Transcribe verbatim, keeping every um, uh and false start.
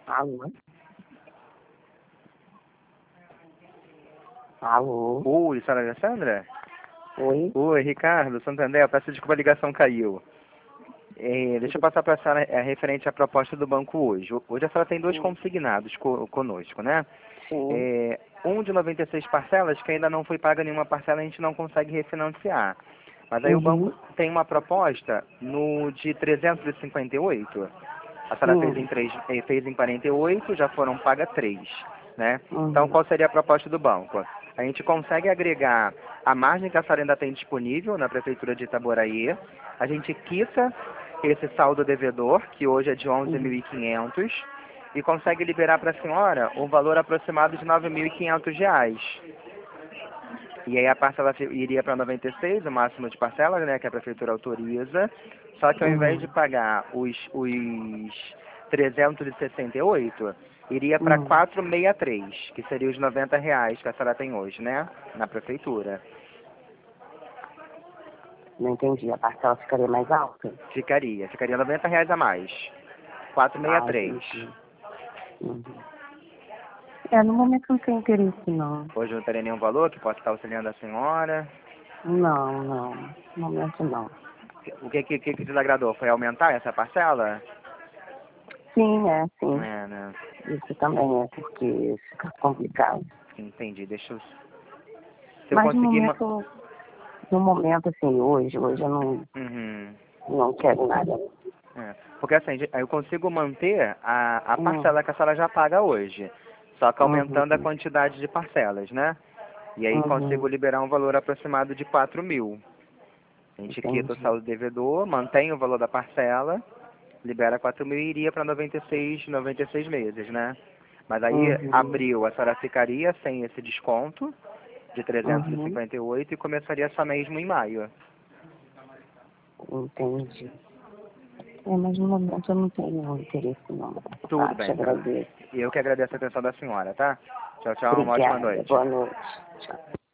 Alô? Alô? Oi, senhora Alessandra? Oi? Oi, Ricardo, Santander, peço desculpa, a ligação caiu. É, deixa eu passar para a senhora é, referente à proposta do banco hoje. Hoje a senhora tem dois Sim. consignados co conosco, né? Sim. É, um de noventa e seis parcelas, que ainda não foi paga nenhuma parcela, a gente não consegue refinanciar. Mas aí o banco Uhum. tem uma proposta no de trezentos e cinquenta e oito. A senhora fez Sim. em, três, eh, fez em quarenta e oito, já foram pagas três, né? Então, Uhum. qual seria a proposta do banco? A gente consegue agregar a margem que a senhora ainda tem disponível na Prefeitura de Itaboraí, a gente quita esse saldo devedor, que hoje é de onze mil Uhum. e quinhentos, e consegue liberar para a senhora um valor aproximado de nove mil e quinhentos reais. E aí a parcela iria para noventa e seis, o máximo de parcelas, né, que a Prefeitura autoriza, só que ao invés de Uhum. pagar os, os trezentos e sessenta e oito, iria para Uhum. quatrocentos e sessenta e três, que seria os noventa reais que a senhora tem hoje, né, na Prefeitura. Não entendi. A parcela ficaria mais alta? Ficaria, ficaria noventa reais a mais, quatrocentos e Ah, sessenta e três. entendi. Uhum. É, no momento não tem interesse, não. Hoje não teria nenhum valor que possa estar auxiliando a senhora. Não, não. No momento não. O que que, que, que desagradou? Foi aumentar essa parcela? Sim, é, sim. É, né? Isso também é porque fica complicado. Entendi. Deixa eu... Se eu Mas no conseguir... ma- momento, no momento, assim, hoje, hoje eu não, Uhum. não quero nada. É. Porque assim, eu consigo manter a, a Hum. parcela que a senhora já paga hoje, só que Uhum. aumentando a quantidade de parcelas, né? E aí consigo Uhum. liberar um valor aproximado de quatro mil. A gente quita o Entendi. saldo devedor, mantém o valor da parcela, libera quatro mil e iria para noventa e seis, noventa e seis meses, né? Mas aí, Uhum. abril, a senhora ficaria sem esse desconto de trezentos e Uhum. cinquenta e oito e começaria só mesmo em maio. Entendi. É, mas no momento eu não tenho interesse não. Tudo Tá, te bem, senhora. agradeço. Eu que agradeço a atenção da senhora, tá? Tchau, tchau, uma ótima Obrigada. noite. Boa noite. Tchau.